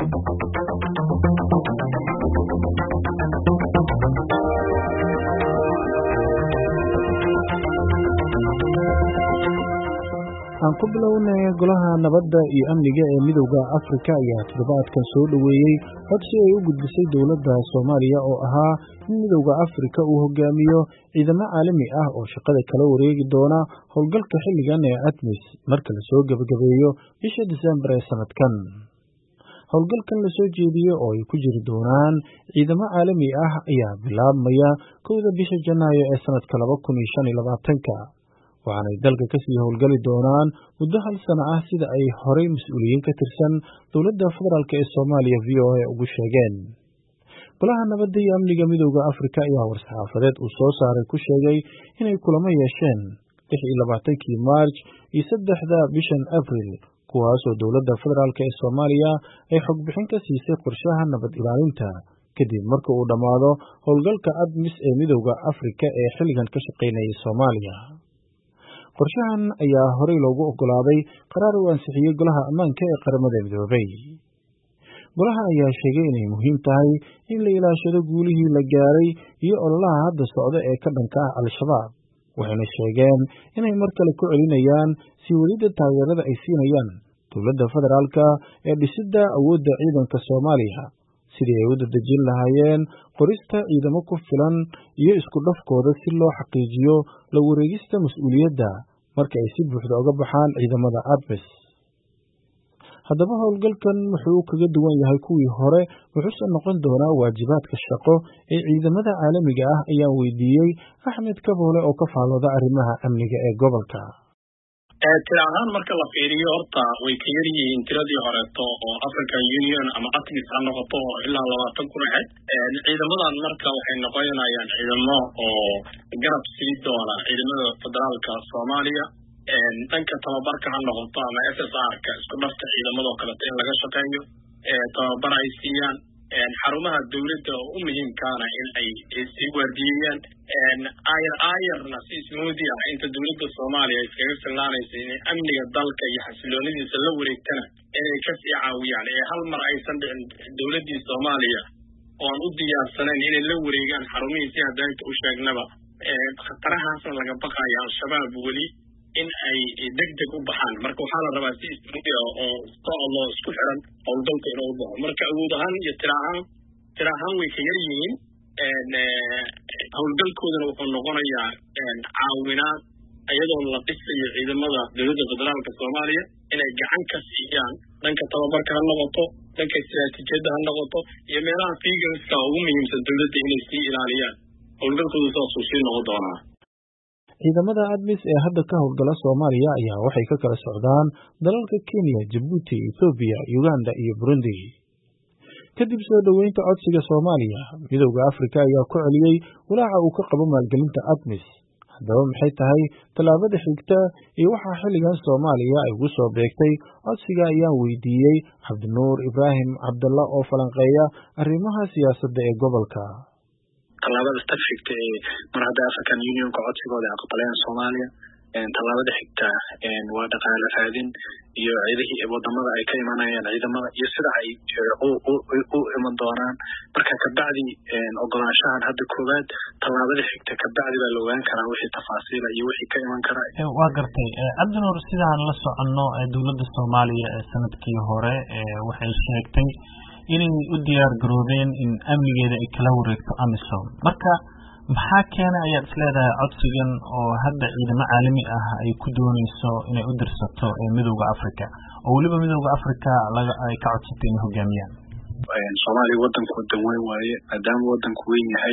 aan ku bilownay golaha nabadda iyo amniga ee midowga Afrika ayaa toddobaadkan soo dhaweeyay codsi ay u gudbisay dowladda Soomaaliya oo ahaa in midowga Afrika uu hogaamiyo ciidamo caalami ah oo shaqada kala wareegi doona howlgalka xilligan ee ATMIS marka la soo gabagabeeyo bisha December ee sanadkan. howlgalkan la soo jeediyay oo ay ku jiri doonaan ciidamo caalami ah ayaa bilaabmaya 1 bisha Janaayo ee sanadka 2025 waxaanay dalka ka sii howlgali doonaan muddo hal sano ah sida ay horey mas'uuliyiin ka tirsan dowladda federaalk ee Soomaaliya VOA ugu sheegeen. golaha nabadda iyo amniga midowga Afrika ayaa war-saxaafadeed uu soo saaray ku sheegay inay kulamo yeesheen 26 Maarch iyo 3 bishan April kuwaasoo dowladda federaalk ee Soomaaliya ay xog bixin ka siisay qorshaha nabad ilaalinta kadib marka uu dhamaado howlgalka ATMIS ee midowga Afrika ee xilligan ka shaqeynaya Soomaaliya. qorshahan ayaa horey loogu ogolaaday qaraar uu ansixiyay golaha ammaanka ee qaramada midoobay. golaha ayaa sheegay inay muhiim tahay in la ilaashado guulihii la gaaray iyo ololaha hadda socda ee ka dhanka ah Al-Shabaab waxayna sheegeen inay mar kale ku celinayaan sii wadida taageerada ay siinayaan dowladda federaalka ee dhisidda awoodda ciidanka Soomaaliya sidii ay u dadejin lahaayeen qorista ciidamo ku filan iyo isku dhafkooda si loo xaqiijiyo la wareegista mas'uuliyadda marka ay si buuxda uga baxaan ciidamada ATMIS. haddaba howlgalkan wuxuu kaga duwan yahay kuwii hore wuxuuse noqon doonaa waajibaadka shaqo ee ciidamada caalamiga ah ayaan weydiiyey Axmed Kaboole oo ka faallooda arrimaha amniga ee gobolka. tira ahaan marka la fiiriyo horta way ka yar yihiin tiradii horeeto oo African Union ama ATMIS ha noqoto oo ilaa 20 kun ahayd. ciidamadan marka waxay noqonayaan ciidamo oo garab sii doona ciidamada federaalka Soomaaliya dhanka tababarka ha noqoto ama SSR-ka isku dhafka ciidamada kale in laga shaqeeyo tababar ay siiyaan xarumaha dawladda oo muhiimkaana in ay sii waardiyaan ayarna si ismoodi ah inta dawladda Soomaaliya iskaga filnaanaysa in amniga dalka iyo xasiloonidiisa la wareegtana inay ka sii caawiyaan hal mar aysan dhicin dawladda Soomaaliya oo aan u diyaarsanayn inay la wareegaan xarumihii si hadaynta u sheegnaba khatarahaas laga baqayo Al-Shabaab wali in ay degdeg u baxaan marka waxaa la rabaa si ismoodi ah oo socdo isku xiran howlgalka inuu baxo marka awood ahaan iyo tira ahaan way ka yar yihiin howlgalkoodana wuxuu noqonayaa caawinaad iyadoo la dhisayo ciidamada dowladda federaalka Soomaaliya inay gacan ka siiyaan dhanka tababarka ha noqoto dhanka istiraatiijiyadda ha noqoto iyo meelaha fiigaska ugu muhiimsan dowladda inay sii ilaaliyaan howlgalkoodu saasuu sii noqon doonaa. ciidamada ATMIS ee hadda ka howlgala Soomaaliya ayaa waxay ka kala socdaan dalalka Kenya, Djibouti, Ethiopia, Uganda iyo Burundi. kadib soo dhaweynta codsiga Soomaaliya midowga Afrika ayaa ku celiyay walaaca uu ka qabo maalgelinta ATMIS. haddaba maxay tahay tallaabada xigta iyo waxa xilligan Soomaaliya ay ugu soo beegtay codsiga ayaan weydiiyey Cabdinuur Ibraahim Cabdalla oo falanqeeya arrimaha siyaasadda ee gobolka. tallaabada xigta ee mar hadda African Union ka codsigooda aqbaleen Soomaaliya tallaabada xigta waa dhaqaale raadin iyo ciidamada wadamada ay ka imanayaan ciidamada iyo sida ay u iman doonaan marka ka bacdi ogolaanshahan hadda koobaad tallaabada xigta ka bacdi baa la ogaan karaa wixii tafaasiil iyo wixii ka iman kara. waa gartay Cabdinuur sidaan la soconno dowladda Soomaaliya ee sanadkii hore waxay sheegtay inay u diyaar garoobeen in amnigeeda ay kala wareegto AMISOM marka maxaa keenay ayaad isleedahay codsigan oo hadda ciidamo caalami ah ay ku doonayso inay u dirsato midowga Afrika oo waliba midowga Afrika ay ka codsatay inay hogaamiyaan. Soomaaliya wadanku wadan weyn waaye maadaama wadanku weyn yahay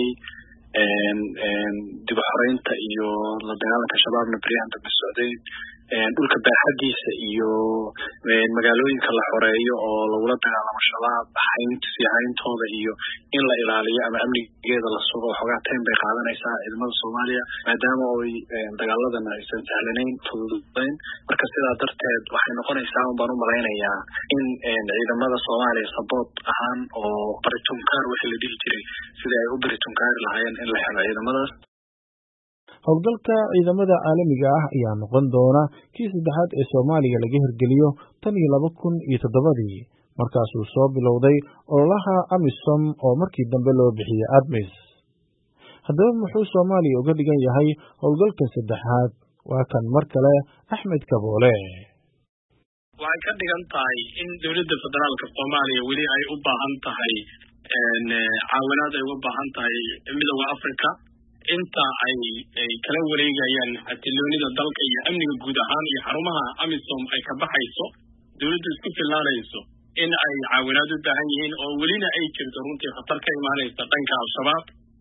dib u xoreynta iyo la dagaalanka shabaabna bariyahan dambe socday dhulka baaxadiisa iyo magaalooyinka la xoreeyo oo lagula dagaalamo shabaab hayntooda iyo in la ilaaliyo ama amnigeeda la sugo waxoogaa time bay qaadanaysaa ciidamada Soomaaliya maadaama ay dagaaladana aysan sahlanayn fududayn marka sidaa darteed waxay noqonaysaa baan u malaynayaa in ciidamada Soomaaliya support ahaan oo baritunkaar wixii la dhihi jiray sidii ay u baritunkaari lahaayeen in la helo ciidamadaas. howlgalka ciidamada caalamiga ah ayaa noqon doona kii saddexaad ee Soomaaliya laga hirgeliyo tan iyo 2007 markaasuu soo bilowday ololaha AMISOM oo markii dambe loo bixiyey ADMIS. haddaba muxuu Soomaaliya uga dhigan yahay howlgalkan saddexaad? waa kan mar kale Axmed Kaboole. waxay ka dhigan tahay in dowladda federaalka Soomaaliya weli ay u baahan tahay caawinaad ay uga baahan tahay midowga Afrika inta ay kala wareegayaan xasiloonida dalka iyo amniga guud ahaan iyo xarumaha AMISOM ay ka baxayso dowladdu isku filaanayso in ay caawinaad u baahan yihiin oo welina ay jirto runtii khatar ka imaanaysa dhanka al-shabaab.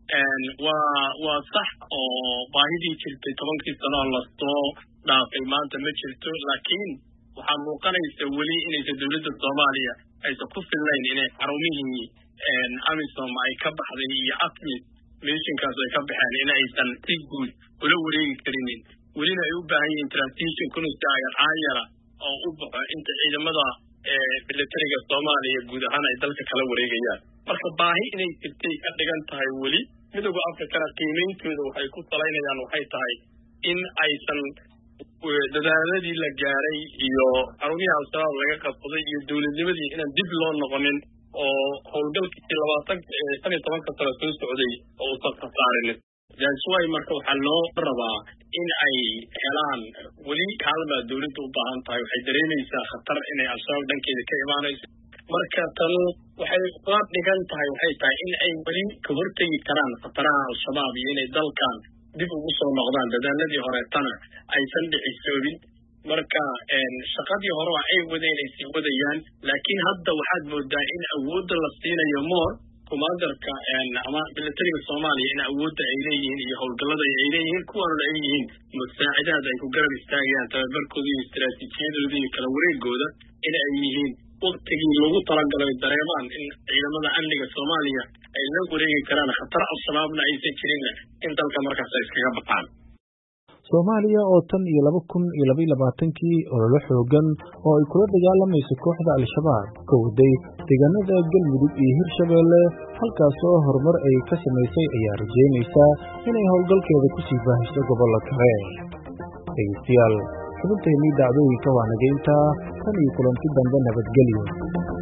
waa sax oo baahidii jirtay 10 sano lasoo dhaafay maanta ma jirto, laakiin waxaa muuqanaysa weli inaysan dowladda Soomaaliya aysan ku fillayn inay xarumihii AMISOM ay ka baxday iyo ATMIS missionkaas ay ka baxeen in aysan si guud ula wareegi karinin, welina ay u baahan yihiin transition kunista ayara oo u baxo inta ciidamada militariga Soomaaliya guud ahaan ay dalka kala wareegayaan. marka baahi inay jirtay ka dhigan tahay weli midowga Afrikana qiimeyntooda waxay ku salaynayaan waxay tahay in aysan dadaaladii la gaaray iyo xarumihii al-shabaab laga qabsaday iyo dowladnimadii inaan dib loo noqonin oo howlgalkii 15 sano soo socday oo uusan khasaarin. jaasway marka waxaa loo rabaa in ay helaan weli kaalma dowladda u baahan tahay. waxay dareemaysaa khatar inay al-shabaab dhankeeda ka imaanayso, marka tan waxay uga dhigan tahay waxay tahay in ay weli ka hortegi karaan khataraha al-shabaab iyo inay dalkan dib ugu soo noqdaan dadaaladii horeetana aysan dhicisoobin. marka shaqadii hore waa ay wadeen ay sii wadayaan, laakiin hadda waxaad moodaa in awoodda la siinayo moor commanderka ama militariga Soomaaliya in awoodda ay leeyihiin iyo howlgallada ay leeyihiin kuwana ay yihiin masaacidaad ay ku garab istaagayaan tababarkooda iyo istiraatiijiyadooda iyo kala wareegooda in ay yihiin waqtigii loogu talagalay dareemaan in ciidamada amniga Soomaaliya ay la wareegi karaan khatar al-shabaabna aysan jirinna in dalka markaas ay iskaga baxaan. Soomaaliya oo tan iyo 2022 olole xoogan oo ay kula dagaalamayso kooxda al-shabaab ka waday deegaanada Galmudug iyo Hirshabeelle halkaas oo horumar ay ka samaysay ayaa rajeynaysa inay howlgalkeeda ku sii baahiso gobollo kale. dhegeystayaal xubinteennii dhacdooyinka waa naga intaa tan iyo kulanti dambe nabadgelyo.